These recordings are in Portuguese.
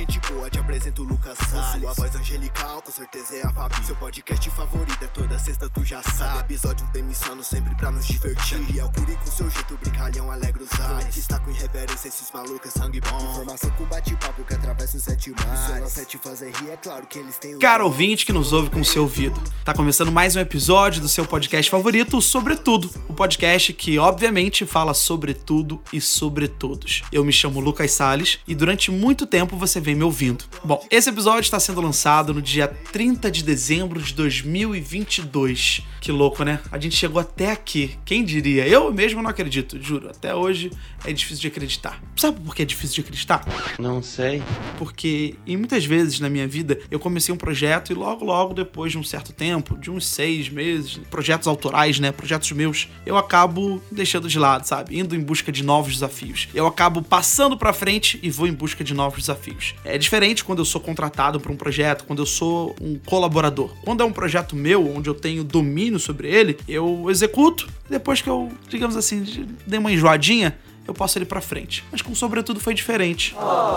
gente boa, te apresento o Lucas Salles. Sua voz angelical, com certeza é a Fabi. Seu podcast favorito é toda sexta, tu já sabe. Episódio demissando sempre pra nos divertir. E é o Curi com seu jeito, brincalhão, alegra os ares. Está com irreverência, esses malucos é sangue bom. Informação com bate-papo que atravessa os 7 mares. Se eu não sei te fazer rir, é claro que eles têm o... Caro ouvinte que nos ouve com o seu ouvido. Tá começando mais um episódio do seu podcast favorito, Sobretudo. O podcast que, obviamente, fala sobre tudo e sobre todos. Eu me chamo Lucas Salles e durante muito tempo você vem me ouvindo. Bom, esse episódio está sendo lançado no dia 30 de dezembro de 2022. Que louco, né? A gente chegou até aqui. Quem diria? Eu mesmo não acredito, juro. Até hoje é difícil de acreditar. Sabe por que é difícil de acreditar? Não sei. Porque muitas vezes na minha vida eu comecei um projeto e logo depois de um certo tempo, de uns 6 meses, projetos autorais, né? Projetos meus, eu acabo deixando de lado, sabe? Indo em busca de novos desafios. Eu acabo passando pra frente e vou em busca de novos desafios. É diferente quando eu sou contratado para um projeto, quando eu sou um colaborador. Quando é um projeto meu, onde eu tenho domínio sobre ele, eu executo. Depois que eu, digamos assim, dei uma enjoadinha, eu passo ele pra frente. Mas com Sobretudo foi diferente.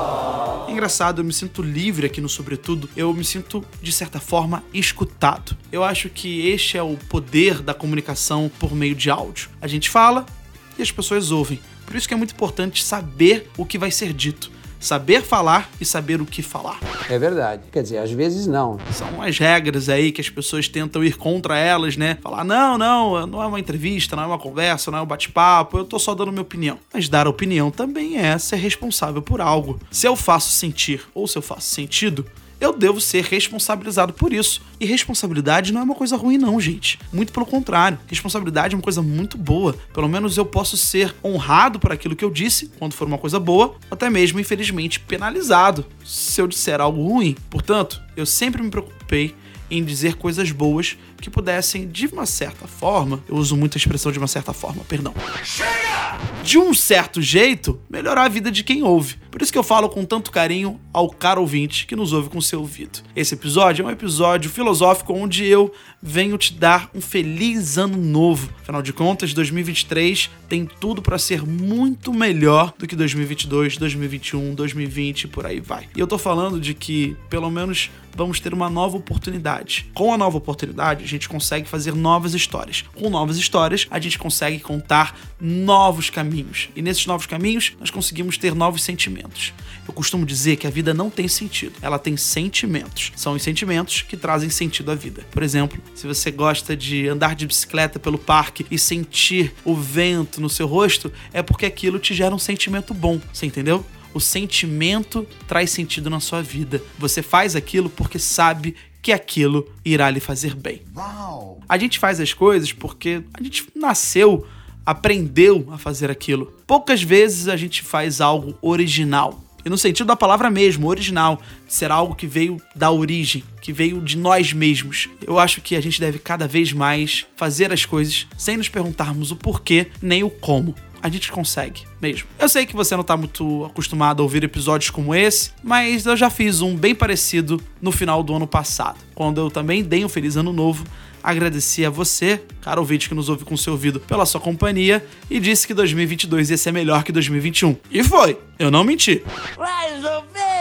É engraçado, eu me sinto livre aqui no Sobretudo. Eu me sinto, de certa forma, escutado. Eu acho que este é o poder da comunicação por meio de áudio. A gente fala e as pessoas ouvem. Por isso que é muito importante saber o que vai ser dito. Saber falar e saber o que falar. É verdade. Quer dizer, às vezes não. São as regras aí que as pessoas tentam ir contra elas, né? Falar, não é uma entrevista, não é uma conversa, não é um bate-papo, eu tô só dando minha opinião. Mas dar opinião também é ser responsável por algo. Se eu faço sentir ou se eu faço sentido, eu devo ser responsabilizado por isso. E responsabilidade não é uma coisa ruim não, gente. Muito pelo contrário. Responsabilidade é uma coisa muito boa. Pelo menos eu posso ser honrado por aquilo que eu disse, quando for uma coisa boa, ou até mesmo, infelizmente, penalizado se eu disser algo ruim. Portanto, eu sempre me preocupei em dizer coisas boas que pudessem, de uma certa forma, eu uso muito a expressão de uma certa forma, perdão. Chega! De um certo jeito, melhorar a vida de quem ouve. Por isso que eu falo com tanto carinho ao caro ouvinte que nos ouve com seu ouvido. Esse episódio é um episódio filosófico onde eu venho te dar um feliz ano novo. Afinal de contas, 2023 tem tudo para ser muito melhor do que 2022, 2021, 2020 e por aí vai. E eu tô falando de que, pelo menos, vamos ter uma nova oportunidade. Com a nova oportunidade, a gente consegue fazer novas histórias. Com novas histórias, a gente consegue contar novos caminhos. E nesses novos caminhos, nós conseguimos ter novos sentimentos. Eu costumo dizer que a vida não tem sentido, ela tem sentimentos. São os sentimentos que trazem sentido à vida. Por exemplo, se você gosta de andar de bicicleta pelo parque e sentir o vento no seu rosto, é porque aquilo te gera um sentimento bom, você entendeu? O sentimento traz sentido na sua vida. Você faz aquilo porque sabe que aquilo irá lhe fazer bem. Uau. A gente faz as coisas porque a gente nasceu, aprendeu a fazer aquilo. Poucas vezes a gente faz algo original. E no sentido da palavra mesmo, original, de ser algo que veio da origem, que veio de nós mesmos. Eu acho que a gente deve cada vez mais fazer as coisas sem nos perguntarmos o porquê nem o como. A gente consegue mesmo. Eu sei que você não tá muito acostumado a ouvir episódios como esse, mas eu já fiz um bem parecido no final do ano passado, quando eu também dei um feliz ano novo. Agradeci a você, caro ouvinte que nos ouve com seu ouvido, pela sua companhia e disse que 2022 ia ser melhor que 2021. E foi! Eu não menti. Mais ou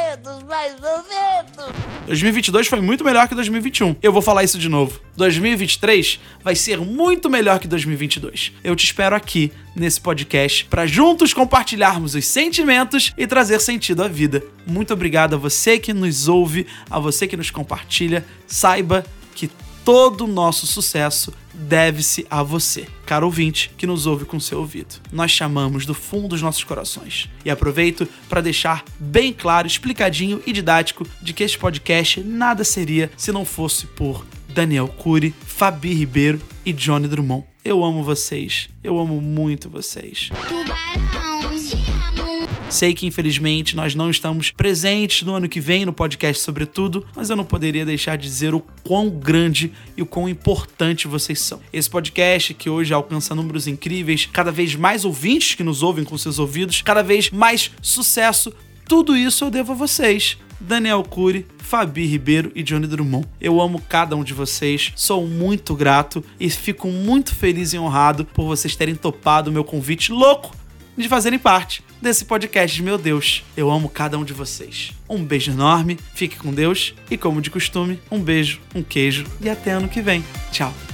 menos. 2022 foi muito melhor que 2021. Eu vou falar isso de novo. 2023 vai ser muito melhor que 2022. Eu te espero aqui, nesse podcast, para juntos compartilharmos os sentimentos e trazer sentido à vida. Muito obrigado a você que nos ouve, a você que nos compartilha. Saiba que todo o nosso sucesso deve-se a você, caro ouvinte que nos ouve com seu ouvido. Nós chamamos do fundo dos nossos corações. E aproveito para deixar bem claro, explicadinho e didático de que este podcast nada seria se não fosse por Daniel Curi, Fabi Ribeiro e Johnny Drummond. Eu amo vocês. Eu amo muito vocês. Sei que, infelizmente, nós não estamos presentes no ano que vem no podcast Sobretudo, mas eu não poderia deixar de dizer o quão grande e o quão importante vocês são. Esse podcast, que hoje alcança números incríveis, cada vez mais ouvintes que nos ouvem com seus ouvidos, cada vez mais sucesso, tudo isso eu devo a vocês. Daniel Curi, Fabi Ribeiro e Johnny Drummond. Eu amo cada um de vocês, sou muito grato e fico muito feliz e honrado por vocês terem topado o meu convite louco de fazerem parte desse podcast. Meu Deus, eu amo cada um de vocês. Um beijo enorme, fique com Deus e, como de costume, um beijo, um queijo e até ano que vem. Tchau.